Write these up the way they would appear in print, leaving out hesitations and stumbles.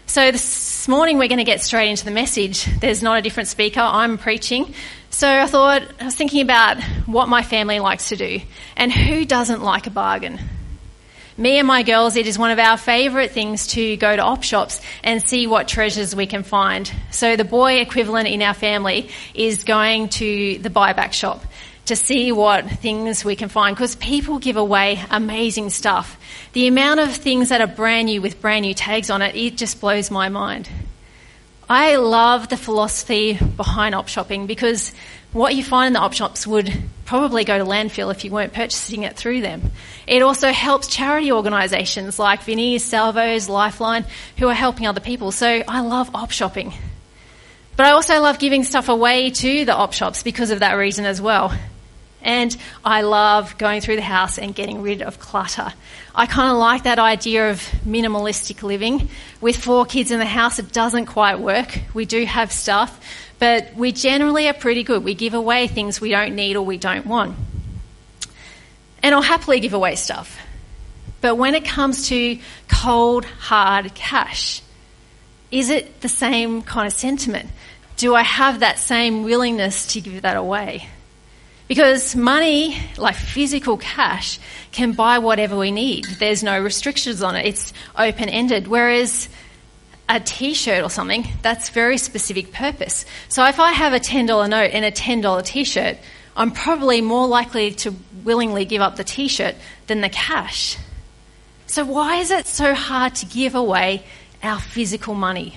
So this morning we're going to get straight into the message. There's not a different speaker. I'm preaching. So I was thinking about what my family likes to do and who doesn't like a bargain. Me and my girls, it is one of our favourite things to go to op shops and see what treasures we can find. So the boy equivalent in our family is going to the buyback shop to see what things we can find, because people give away amazing stuff. The amount of things that are brand new with brand new tags on it, it just blows my mind. I love the philosophy behind op shopping, because what you find in the op shops would probably go to landfill if you weren't purchasing it through them. It also helps charity organisations like Vinnie's, Salvos, Lifeline, who are helping other people. So I love op shopping. But I also love giving stuff away to the op shops because of that reason as well. And I love going through the house and getting rid of clutter. I kind of like that idea of minimalistic living. With 4 kids in the house, it doesn't quite work. We do have stuff, but we generally are pretty good. We give away things we don't need or we don't want. And I'll happily give away stuff. But when it comes to cold, hard cash, is it the same kind of sentiment? Do I have that same willingness to give that away? Because money, like physical cash, can buy whatever we need. There's no restrictions on it. It's open-ended. Whereas a T-shirt or something, that's very specific purpose. So if I have a $10 note and a $10 T-shirt, I'm probably more likely to willingly give up the T-shirt than the cash. So why is it so hard to give away our physical money?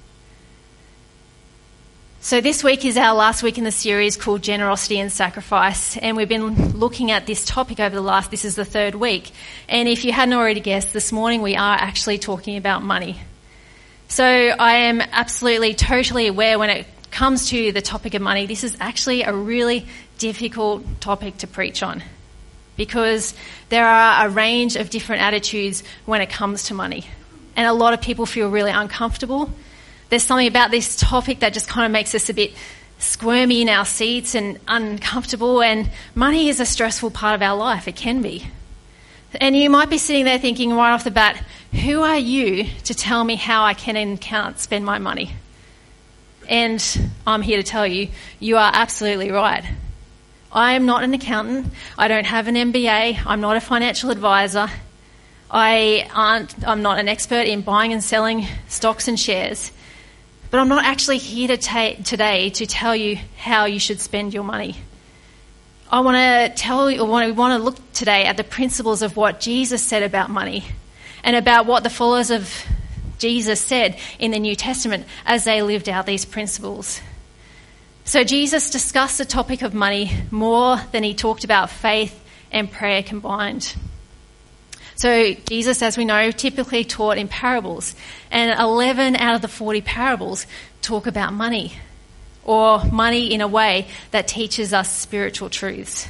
So this week is our last week in the series called Generosity and Sacrifice, and we've been looking at this topic this is the 3rd week. And if you hadn't already guessed, this morning we are actually talking about money. So I am absolutely, totally aware when it comes to the topic of money, this is actually a really difficult topic to preach on, because there are a range of different attitudes when it comes to money. And a lot of people feel really uncomfortable. There's something about this topic that just kind of makes us a bit squirmy in our seats and uncomfortable, and money is a stressful part of our life. It can be. And you might be sitting there thinking right off the bat, who are you to tell me how I can and can't spend my money? And I'm here to tell you, you are absolutely right. I am not an accountant. I don't have an MBA. I'm not a financial advisor. I'm not an expert in buying and selling stocks and shares. But I'm not actually here today to tell you how you should spend your money. I want to look today at the principles of what Jesus said about money and about what the followers of Jesus said in the New Testament as they lived out these principles. So Jesus discussed the topic of money more than he talked about faith and prayer combined. So Jesus, as we know, typically taught in parables, and 11 out of the 40 parables talk about money, or money in a way that teaches us spiritual truths.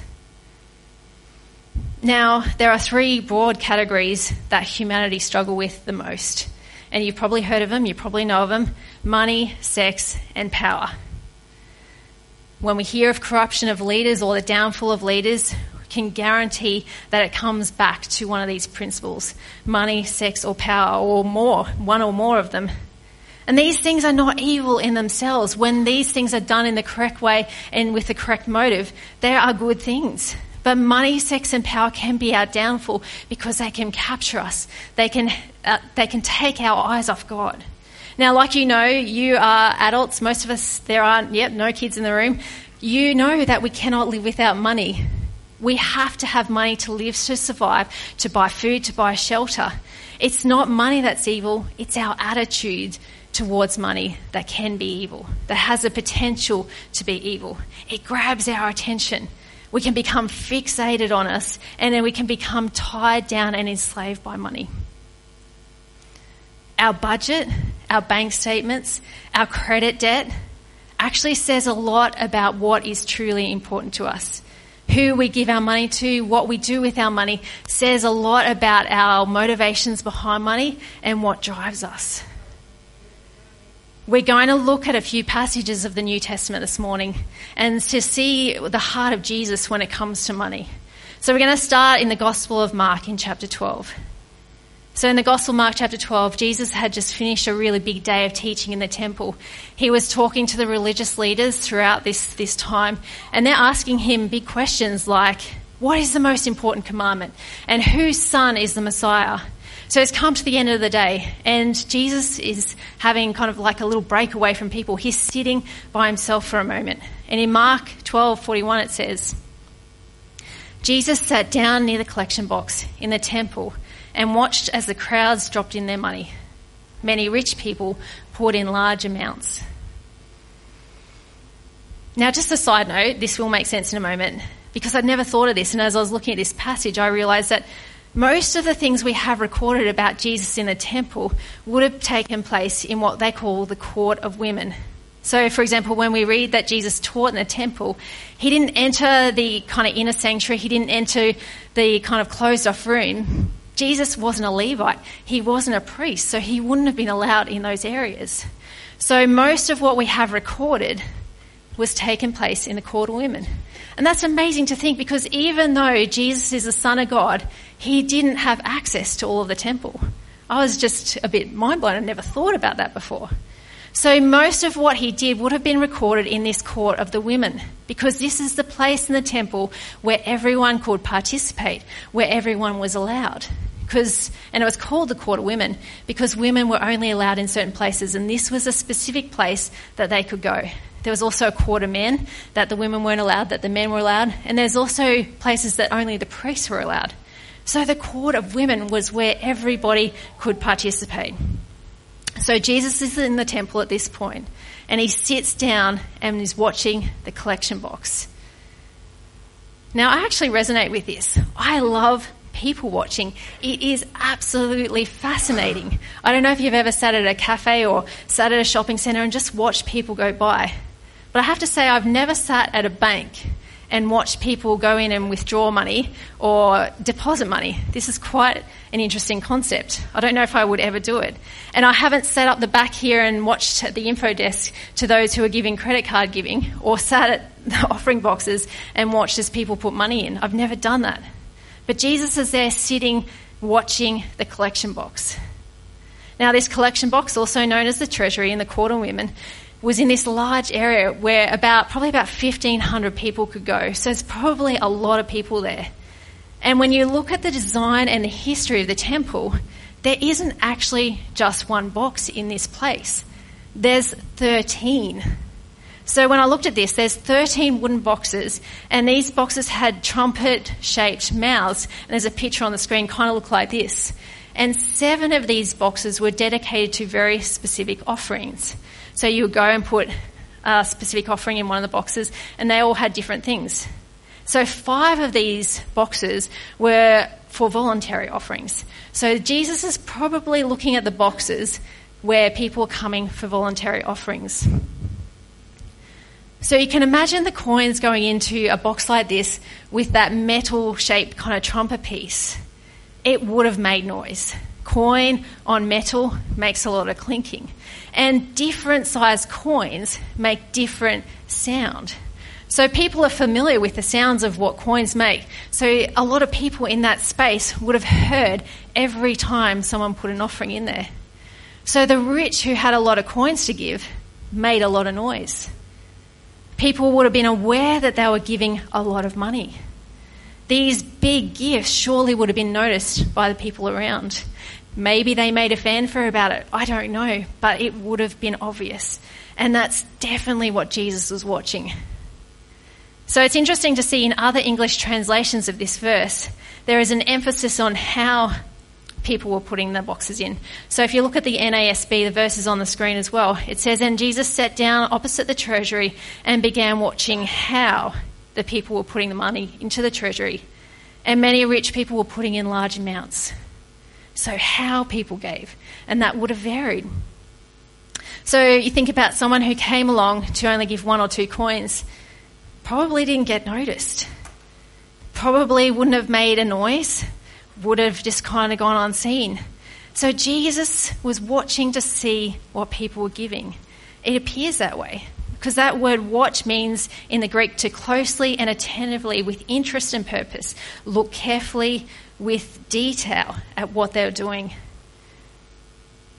Now, there are 3 broad categories that humanity struggle with the most, and you've probably heard of them, you probably know of them: money, sex, and power. When we hear of corruption of leaders or the downfall of leaders, can guarantee that it comes back to one of these principles: money, sex, or power, or more, one or more of them. And these things are not evil in themselves. When these things are done in the correct way and with the correct motive, they are good things. But money, sex, and power can be our downfall, because they can capture us. They can take our eyes off God. Now, like you know, you are adults. Most of us, there are no kids in the room. You know that we cannot live without money. We have to have money to live, to survive, to buy food, to buy shelter. It's not money that's evil, it's our attitude towards money that can be evil, that has the potential to be evil. It grabs our attention. We can become fixated on us, and then we can become tied down and enslaved by money. Our budget, our bank statements, our credit debt actually says a lot about what is truly important to us. Who we give our money to, what we do with our money, says a lot about our motivations behind money and what drives us. We're going to look at a few passages of the New Testament this morning and to see the heart of Jesus when it comes to money. So we're going to start in the Gospel of Mark in chapter 12. So in the Gospel of Mark chapter 12, Jesus had just finished a really big day of teaching in the temple. He was talking to the religious leaders throughout this time, and they're asking him big questions like, what is the most important commandment? And whose son is the Messiah? So it's come to the end of the day, and Jesus is having kind of like a little break away from people. He's sitting by himself for a moment. And in Mark 12:41 it says, Jesus sat down near the collection box in the temple and watched as the crowds dropped in their money. Many rich people poured in large amounts. Now, just a side note, this will make sense in a moment, because I'd never thought of this, and as I was looking at this passage, I realised that most of the things we have recorded about Jesus in the temple would have taken place in what they call the court of women. So, for example, when we read that Jesus taught in the temple, he didn't enter the kind of inner sanctuary, he didn't enter the kind of closed-off room. Jesus wasn't a Levite, he wasn't a priest, so he wouldn't have been allowed in those areas. So most of what we have recorded was taken place in the court of women. And that's amazing to think, because even though Jesus is the Son of God, he didn't have access to all of the temple. I was just a bit mind-blown. I'd never thought about that before. So most of what he did would have been recorded in this court of the women, because this is the place in the temple where everyone could participate, where everyone was allowed. And it was called the court of women because women were only allowed in certain places, and this was a specific place that they could go. There was also a court of men that the women weren't allowed, that the men were allowed, and there's also places that only the priests were allowed. So the court of women was where everybody could participate. So Jesus is in the temple at this point, and he sits down and is watching the collection box. Now, I actually resonate with this. I love people watching. It is absolutely fascinating. I don't know if you've ever sat at a cafe or sat at a shopping centre and just watched people go by. But I have to say, I've never sat at a bank and watched people go in and withdraw money or deposit money. This is quite an interesting concept. I don't know if I would ever do it. And I haven't sat up the back here and watched at the info desk to those who are giving credit card giving, or sat at the offering boxes and watched as people put money in. I've never done that. But Jesus is there sitting, watching the collection box. Now, this collection box, also known as the treasury in the court of women, was in this large area where probably about 1,500 people could go. So there's probably a lot of people there. And when you look at the design and the history of the temple, there isn't actually just one box in this place. There's 13. So when I looked at this, there's 13 wooden boxes, and these boxes had trumpet-shaped mouths, and there's a picture on the screen, kind of look like this. And 7 of these boxes were dedicated to very specific offerings. So you would go and put a specific offering in one of the boxes, and they all had different things. So 5 of these boxes were for voluntary offerings. So Jesus is probably looking at the boxes where people are coming for voluntary offerings. So you can imagine the coins going into a box like this with that metal-shaped kind of trumpet piece. It would have made noise. Coin on metal makes a lot of clinking. And different sized coins make different sound. So people are familiar with the sounds of what coins make. So a lot of people in that space would have heard every time someone put an offering in there. So the rich who had a lot of coins to give made a lot of noise. People would have been aware that they were giving a lot of money. These big gifts surely would have been noticed by the people around. Maybe they made a fanfare about it. I don't know, but it would have been obvious. And that's definitely what Jesus was watching. So it's interesting to see in other English translations of this verse, there is an emphasis on how people were putting the boxes in. So if you look at the NASB, the verse is on the screen as well. It says, "And Jesus sat down opposite the treasury and began watching how the people were putting the money into the treasury. And many rich people were putting in large amounts." So how people gave, and that would have varied. So you think about someone who came along to only give 1 or 2 coins, probably didn't get noticed, probably wouldn't have made a noise, would have just kind of gone unseen. So Jesus was watching to see what people were giving. It appears that way, because that word watch means in the Greek to closely and attentively, with interest and purpose, look carefully with detail at what they were doing.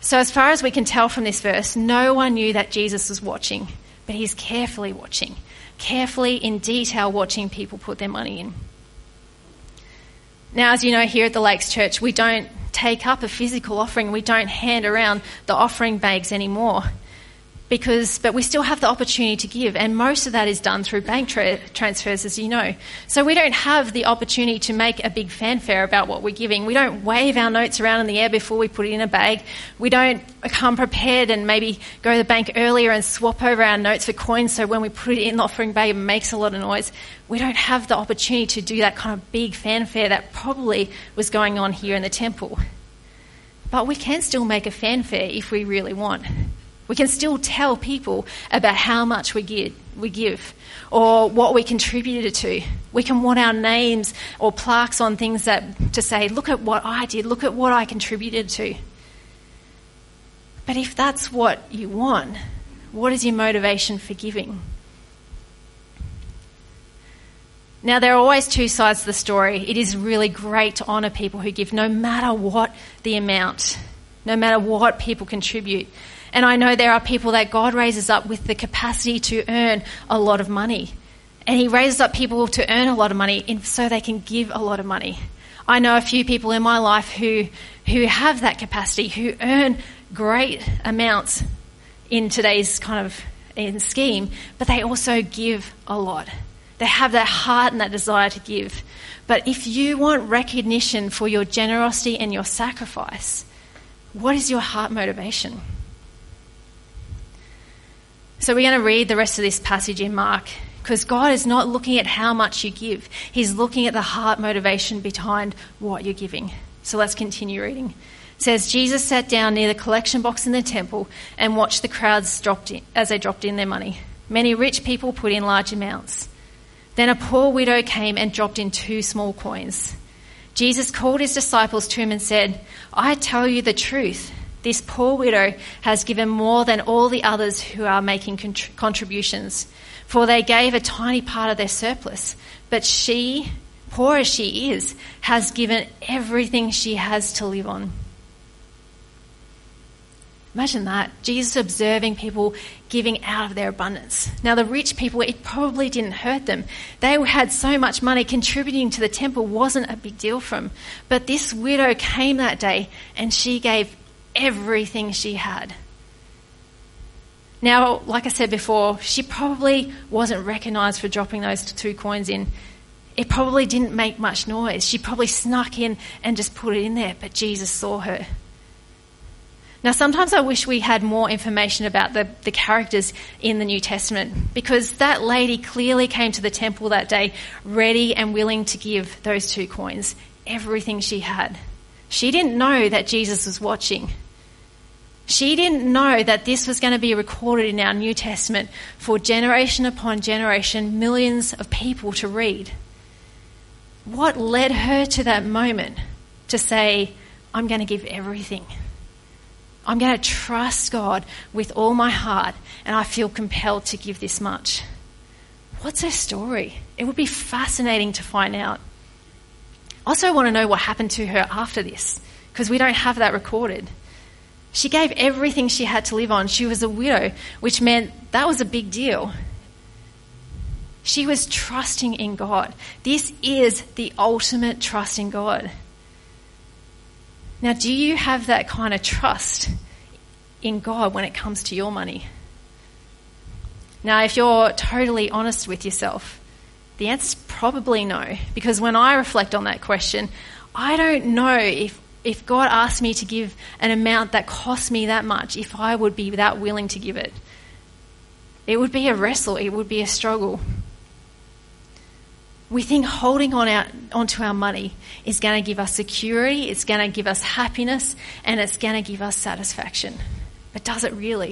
So as far as we can tell from this verse, no one knew that Jesus was watching, but he's carefully watching, carefully in detail watching people put their money in. Now, as you know, here at the Lakes Church, we don't take up a physical offering. We don't hand around the offering bags anymore, but we still have the opportunity to give, and most of that is done through bank transfers, as you know. So we don't have the opportunity to make a big fanfare about what we're giving. We don't wave our notes around in the air before we put it in a bag. We don't come prepared and maybe go to the bank earlier and swap over our notes for coins, so when we put it in the offering bag it makes a lot of noise. We don't have the opportunity to do that kind of big fanfare that probably was going on here in the temple. But we can still make a fanfare if we really want. We can still tell people about how much we give, or what we contributed to. We can want our names or plaques on things to say, look at what I did, look at what I contributed to. But if that's what you want, what is your motivation for giving? Now, there are always two sides to the story. It is really great to honour people who give, no matter what the amount, no matter what people contribute. And I know there are people that God raises up with the capacity to earn a lot of money. And he raises up people to earn a lot of money so they can give a lot of money. I know a few people in my life who have that capacity, who earn great amounts in today's kind of scheme, but they also give a lot. They have that heart and that desire to give. But if you want recognition for your generosity and your sacrifice, what is your heart motivation? So we're going to read the rest of this passage in Mark, because God is not looking at how much you give. He's looking at the heart motivation behind what you're giving. So let's continue reading. It says, Jesus sat down near the collection box in the temple and watched the crowds as they dropped in their money. Many rich people put in large amounts. Then a poor widow came and dropped in 2 small coins. Jesus called his disciples to him and said, I tell you the truth. This poor widow has given more than all the others who are making contributions, for they gave a tiny part of their surplus. But she, poor as she is, has given everything she has to live on. Imagine that, Jesus observing people giving out of their abundance. Now, the rich people, it probably didn't hurt them. They had so much money, contributing to the temple wasn't a big deal for them. But this widow came that day and she gave everything she had. Now, like I said before, she probably wasn't recognised for dropping those 2 coins in. It probably didn't make much noise. She probably snuck in and just put it in there, but Jesus saw her. Now, sometimes I wish we had more information about the characters in the New Testament, because that lady clearly came to the temple that day ready and willing to give those 2 coins, everything she had. She didn't know that Jesus was watching. She didn't know that this was going to be recorded in our New Testament for generation upon generation, millions of people to read. What led her to that moment to say, I'm going to give everything? I'm going to trust God with all my heart, and I feel compelled to give this much. What's her story? It would be fascinating to find out. I also want to know what happened to her after this, because we don't have that recorded. She gave everything she had to live on. She was a widow, which meant that was a big deal. She was trusting in God. This is the ultimate trust in God. Now, do you have that kind of trust in God when it comes to your money? Now, if you're totally honest with yourself, the answer is probably no, because when I reflect on that question, I don't know if God asked me to give an amount that cost me that much, if I would be that willing to give it. It would be a wrestle. It would be a struggle. We think holding onto our money is going to give us security, it's going to give us happiness, and it's going to give us satisfaction. But does it really?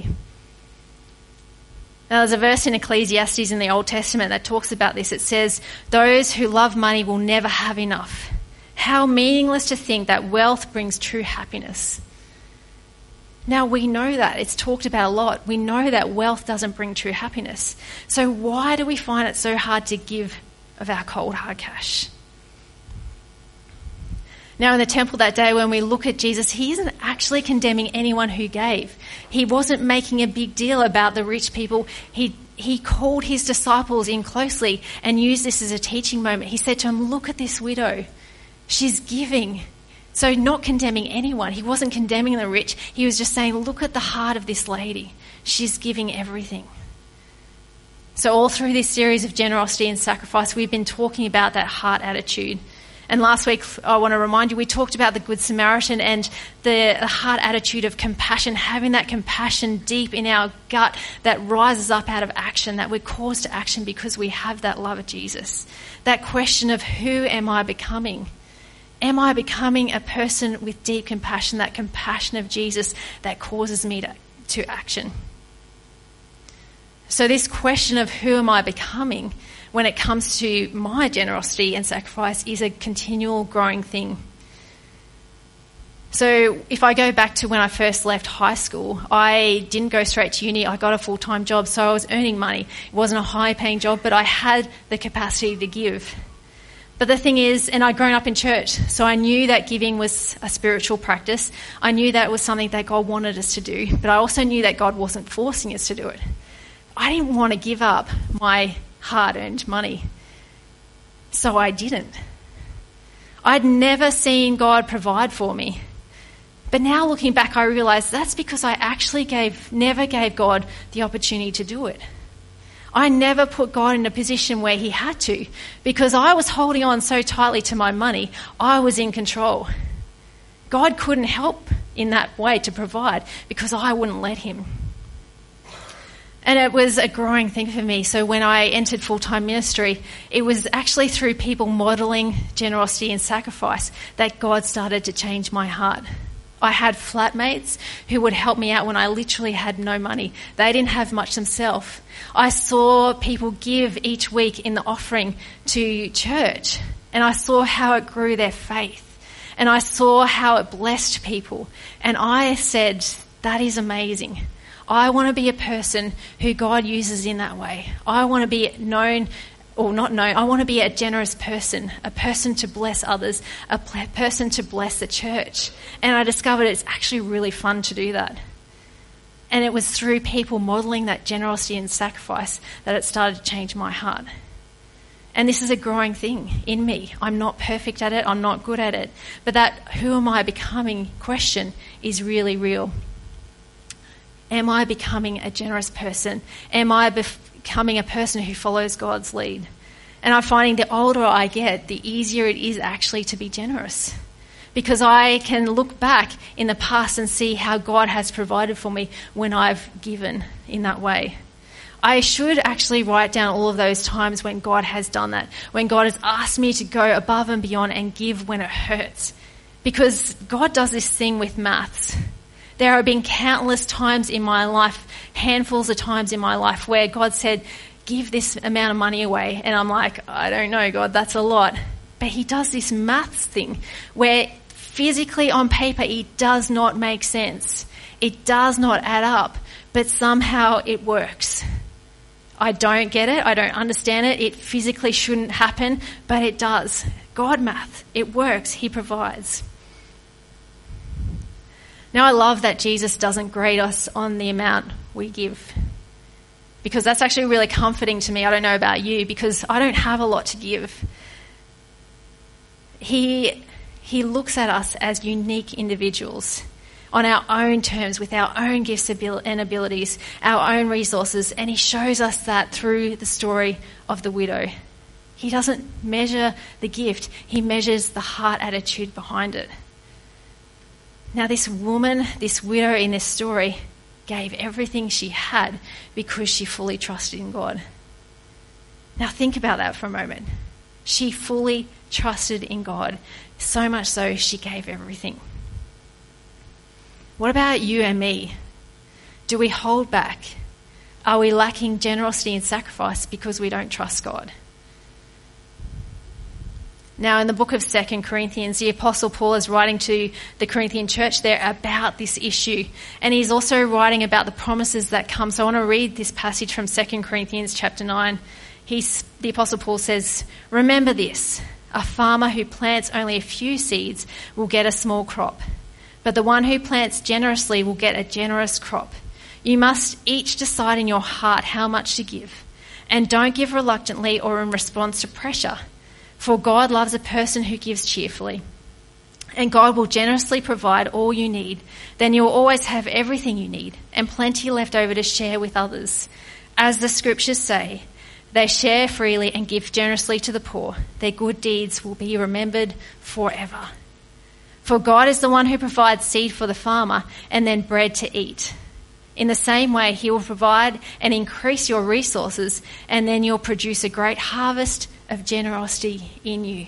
Now, there's a verse in Ecclesiastes in the Old Testament that talks about this. It says, those who love money will never have enough. How meaningless to think that wealth brings true happiness. Now, we know that. It's talked about a lot. We know that wealth doesn't bring true happiness. So why do we find it so hard to give of our cold, hard cash? Now, in the temple that day, when we look at Jesus, he isn't actually condemning anyone who gave. He wasn't making a big deal about the rich people. He called his disciples in closely and used this as a teaching moment. He said to them, look at this widow. She's giving. So not condemning anyone. He wasn't condemning the rich. He was just saying, look at the heart of this lady. She's giving everything. So all through this series of generosity and sacrifice, we've been talking about that heart attitude. And last week, I want to remind you, we talked about the Good Samaritan and the heart attitude of compassion, having that compassion deep in our gut that rises up out of action, that we're caused to action because we have that love of Jesus. That question of who am I becoming? Am I becoming a person with deep compassion, that compassion of Jesus that causes me to action? So this question of who am I becoming when it comes to my generosity and sacrifice is a continual growing thing. So if I go back to when I first left high school, I didn't go straight to uni. I got a full-time job, so I was earning money. It wasn't a high-paying job, but I had the capacity to give. But the thing is, and I'd grown up in church, so I knew that giving was a spiritual practice. I knew that it was something that God wanted us to do, but I also knew that God wasn't forcing us to do it. I didn't want to give up my hard-earned money, so I didn't. I'd never seen God provide for me. But now looking back, I realise that's because I actually never gave God the opportunity to do it. I never put God in a position where he had to, because I was holding on so tightly to my money, I was in control. God couldn't help in that way to provide because I wouldn't let him. And it was a growing thing for me. So when I entered full-time ministry, it was actually through people modelling generosity and sacrifice that God started to change my heart. I had flatmates who would help me out when I literally had no money. They didn't have much themselves. I saw people give each week in the offering to church, and I saw how it grew their faith, and I saw how it blessed people. And I said, that is amazing. I want to be a person who God uses in that way. I want to be known, or not known, I want to be a generous person, a person to bless others, a person to bless the church. And I discovered it's actually really fun to do that. And it was through people modelling that generosity and sacrifice that it started to change my heart. And this is a growing thing in me. I'm not perfect at it, I'm not good at it. But that who am I becoming question is really real. Am I becoming a generous person? Am I becoming a person who follows God's lead? And I'm finding the older I get, the easier it is actually to be generous. Because I can look back in the past and see how God has provided for me when I've given in that way. I should actually write down all of those times when God has done that, when God has asked me to go above and beyond and give when it hurts. Because God does this thing with maths. There have been countless times in my life, handfuls of times in my life, where God said, give this amount of money away. And I'm like, I don't know, God, that's a lot. But he does this maths thing where physically on paper it does not make sense. It does not add up, but somehow it works. I don't get it. I don't understand it. It physically shouldn't happen, but it does. God math, it works. He provides. Now, I love that Jesus doesn't grade us on the amount we give, because that's actually really comforting to me. I don't know about you, because I don't have a lot to give. He looks at us as unique individuals on our own terms, with our own gifts and abilities, our own resources, and he shows us that through the story of the widow. He doesn't measure the gift, he measures the heart attitude behind it. Now, this woman, this widow in this story, gave everything she had because she fully trusted in God. Now, think about that for a moment. She fully trusted in God, so much so she gave everything. What about you and me? Do we hold back? Are we lacking generosity and sacrifice because we don't trust God? Now, in the book of 2 Corinthians, the Apostle Paul is writing to the Corinthian church there about this issue. And he's also writing about the promises that come. So I want to read this passage from 2 Corinthians chapter 9. The Apostle Paul says, "Remember this, A farmer who plants only a few seeds will get a small crop, but the one who plants generously will get a generous crop. You must each decide in your heart how much to give, and don't give reluctantly or in response to pressure, for God loves a person who gives cheerfully. And God will generously provide all you need. Then you'll always have everything you need and plenty left over to share with others. As the scriptures say, they share freely and give generously to the poor. Their good deeds will be remembered forever. For God is the one who provides seed for the farmer and then bread to eat. In the same way, he will provide and increase your resources, and then you'll produce a great harvest of generosity in you.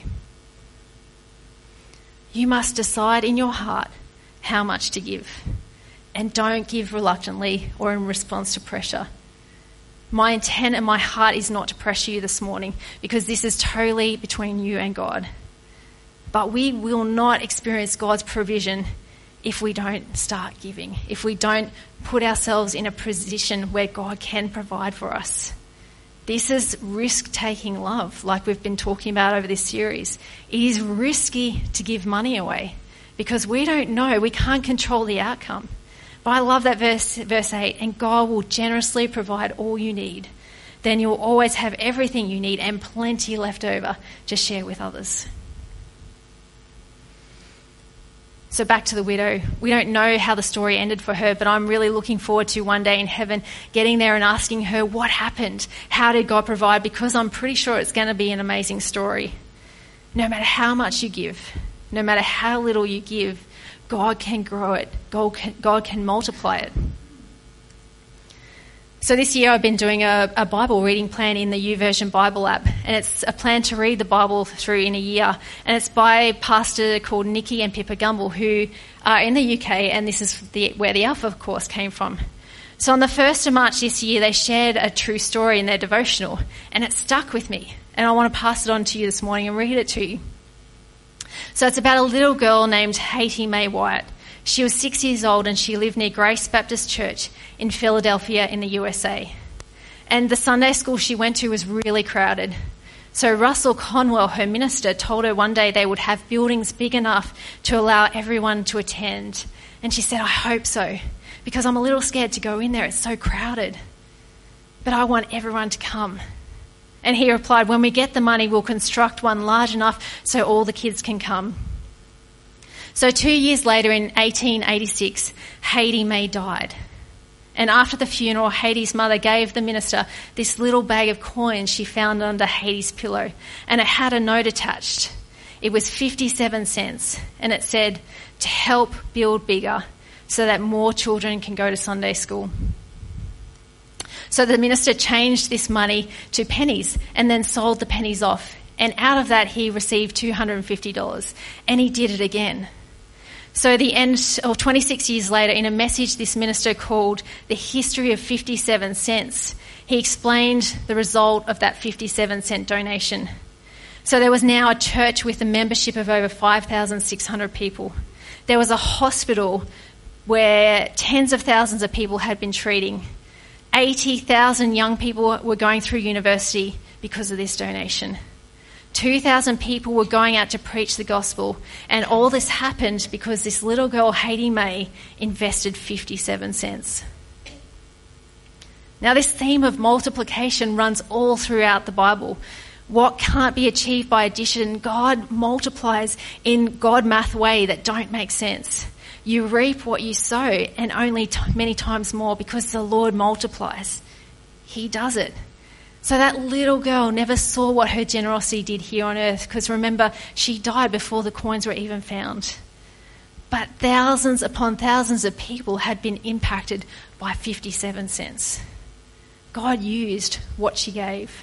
You must decide in your heart how much to give, and don't give reluctantly or in response to pressure. My intent and my heart is not to pressure you this morning, because this is totally between you and God. But we will not experience God's provision if we don't start giving, if we don't put ourselves in a position where God can provide for us. This is risk-taking love, like we've been talking about over this series. It is risky to give money away because we don't know, we can't control the outcome. But I love that verse 8, and God will generously provide all you need. Then you'll always have everything you need and plenty left over to share with others. So back to the widow. We don't know how the story ended for her, but I'm really looking forward to one day in heaven getting there and asking her what happened. How did God provide? Because I'm pretty sure it's going to be an amazing story. No matter how much you give, no matter how little you give, God can grow it. God can multiply it. So this year I've been doing a Bible reading plan in the YouVersion Bible app, and it's a plan to read the Bible through in a year, and it's by a pastor called Nikki and Pippa Gumbel, who are in the UK, and this is where the Alpha course came from. So on the 1st of March this year, they shared a true story in their devotional, and it stuck with me, and I want to pass it on to you this morning and read it to you. So it's about a little girl named Haiti Mae Wyatt. She was 6 years old and she lived near Grace Baptist Church in Philadelphia in the USA. And the Sunday school she went to was really crowded. So Russell Conwell, her minister, told her one day they would have buildings big enough to allow everyone to attend. And she said, I hope so, because I'm a little scared to go in there. It's so crowded. But I want everyone to come. And he replied, when we get the money, we'll construct one large enough so all the kids can come. So 2 years later, in 1886, Haiti Mae died. And after the funeral, Haiti's mother gave the minister this little bag of coins she found under Haiti's pillow. And it had a note attached. It was 57 cents. And it said, to help build bigger so that more children can go to Sunday school. So the minister changed this money to pennies and then sold the pennies off. And out of that, he received $250. And he did it again. So the end of 26 years later, in a message this minister called The History of 57 Cents, he explained the result of that 57-cent donation. So there was now a church with a membership of over 5,600 people. There was a hospital where tens of thousands of people had been treating. 80,000 young people were going through university because of this donation. 2,000 people were going out to preach the gospel, and all this happened because this little girl, Haiti Mae, invested 57 cents. Now, this theme of multiplication runs all throughout the Bible. What can't be achieved by addition, God multiplies in God math way that don't make sense. You reap what you sow, and only many times more, because the Lord multiplies. He does it. So that little girl never saw what her generosity did here on earth, because remember, she died before the coins were even found. But thousands upon thousands of people had been impacted by 57 cents. God used what she gave.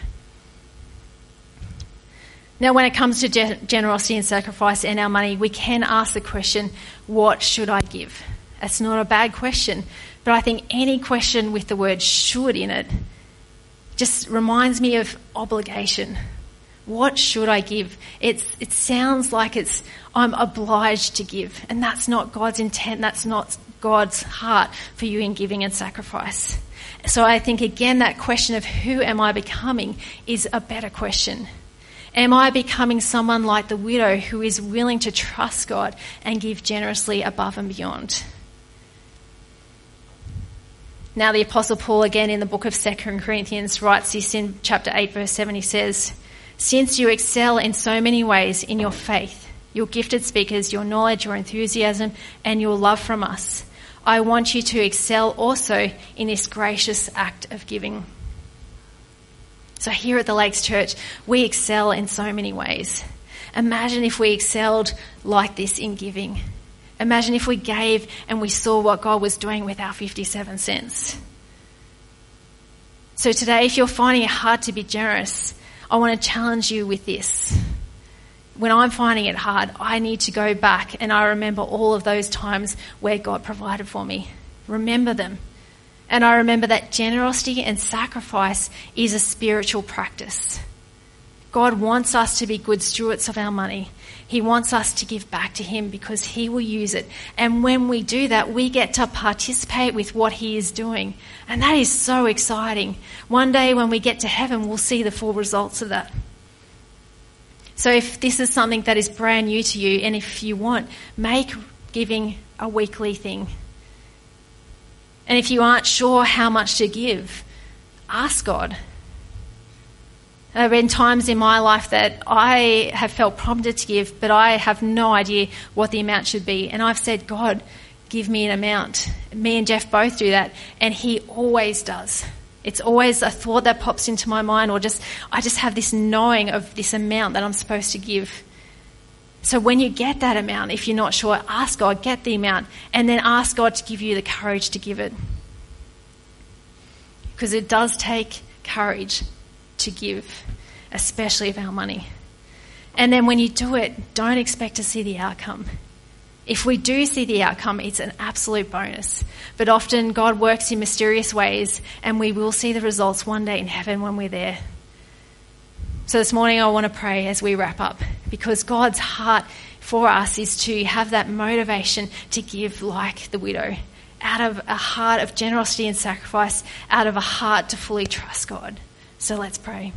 Now, when it comes to generosity and sacrifice and our money, we can ask the question, what should I give? That's not a bad question, but I think any question with the word should in it just reminds me of obligation. What should I give? It sounds like I'm obliged to give, and that's not God's intent. That's not God's heart for you in giving and sacrifice. So I think, again, that question of who am I becoming is a better question. Am I becoming someone like the widow who is willing to trust God and give generously above and beyond? Now the Apostle Paul, again in the book of 2 Corinthians, writes this in chapter 8, verse 7. He says, "Since you excel in so many ways in your faith, your gifted speakers, your knowledge, your enthusiasm, and your love from us, I want you to excel also in this gracious act of giving." So here at the Lakes Church, we excel in so many ways. Imagine if we excelled like this in giving. Imagine if we gave and we saw what God was doing with our 57 cents. So today, if you're finding it hard to be generous, I want to challenge you with this. When I'm finding it hard, I need to go back and I remember all of those times where God provided for me. Remember them. And I remember that generosity and sacrifice is a spiritual practice. God wants us to be good stewards of our money. He wants us to give back to him because he will use it. And when we do that, we get to participate with what he is doing. And that is so exciting. One day when we get to heaven, we'll see the full results of that. So if this is something that is brand new to you, and if you want, make giving a weekly thing. And if you aren't sure how much to give, ask God. There have been times in my life that I have felt prompted to give, but I have no idea what the amount should be. And I've said, God, give me an amount. Me and Jeff both do that, and he always does. It's always a thought that pops into my mind, or I just have this knowing of this amount that I'm supposed to give. So when you get that amount, if you're not sure, ask God, get the amount, and then ask God to give you the courage to give it. Because it does take courage to give, especially of our money. And then when you do it, don't expect to see the outcome. If we do see the outcome, it's an absolute bonus. But often God works in mysterious ways, and we will see the results one day in heaven when we're there. So this morning I want to pray as we wrap up, because God's heart for us is to have that motivation to give like the widow, out of a heart of generosity and sacrifice, out of a heart to fully trust God. So let's pray.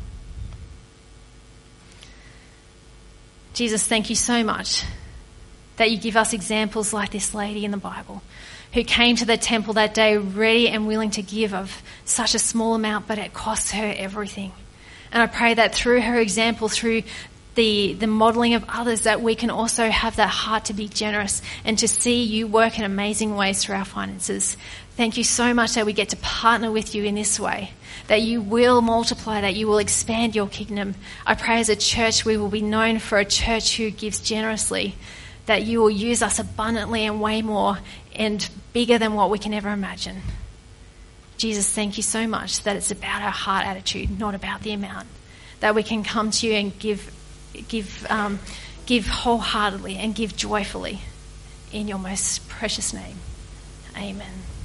Jesus, thank you so much that you give us examples like this lady in the Bible who came to the temple that day ready and willing to give of such a small amount, but it cost her everything. And I pray that through her example, through the modelling of others, that we can also have that heart to be generous and to see you work in amazing ways through our finances. Thank you so much that we get to partner with you in this way, that you will multiply, that you will expand your kingdom. I pray as a church we will be known for a church who gives generously, that you will use us abundantly and way more and bigger than what we can ever imagine. Jesus, thank you so much that it's about our heart attitude, not about the amount, that we can come to you and give wholeheartedly and give joyfully in your most precious name. Amen.